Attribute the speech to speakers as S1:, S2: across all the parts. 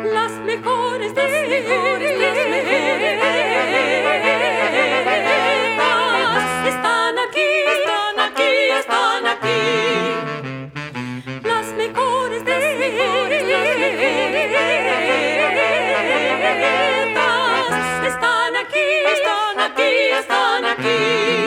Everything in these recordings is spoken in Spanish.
S1: Las mejores de las mejores están aquí, están aquí, están aquí. Las mejores de están aquí, están aquí, están aquí.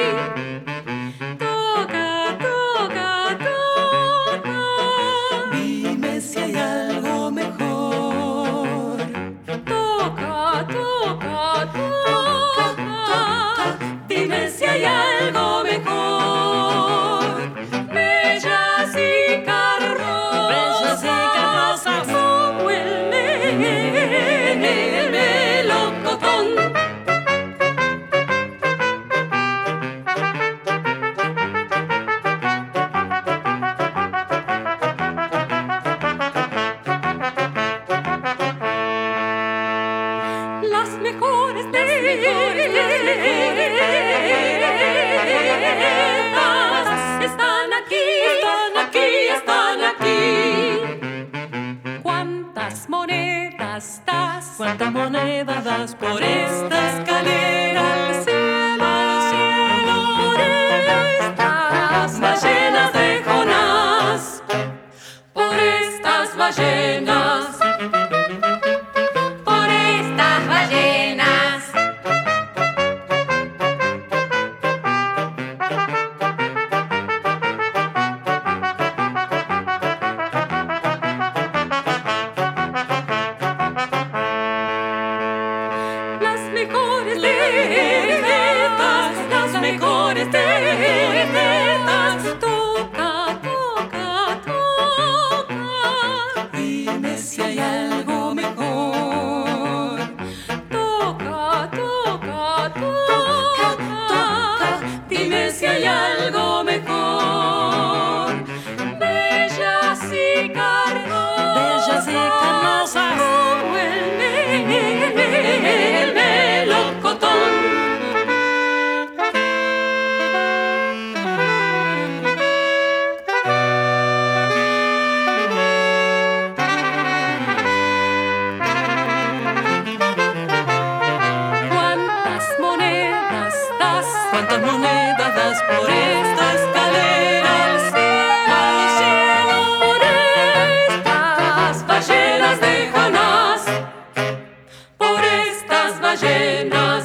S1: Toca, toca, toca.
S2: Dime si hay algo mejor.
S1: Toca, toca, toca. Dime si hay algo mejor. Bellas y carrozas, como el melocotón. Las mejores de están aquí, están aquí, están aquí. ¿Cuántas monedas das?
S2: ¿Cuántas monedas das
S1: Por esta escalera al cielo, por estas ballenas de Jonás, por estas ballenas, por estas ballenas. Las mejores las mejores toca, toca, toca.
S2: Dime si hay algo mejor.
S1: Toca, toca, toca. Dime si hay algo mejor. Bellas y carnosas, como el melocotón. ¿Cuántas monedas das?
S2: ¿Cuántas monedas das por esta escalera al cielo?
S1: Por estas ballenas de Jonás, por estas ballenas.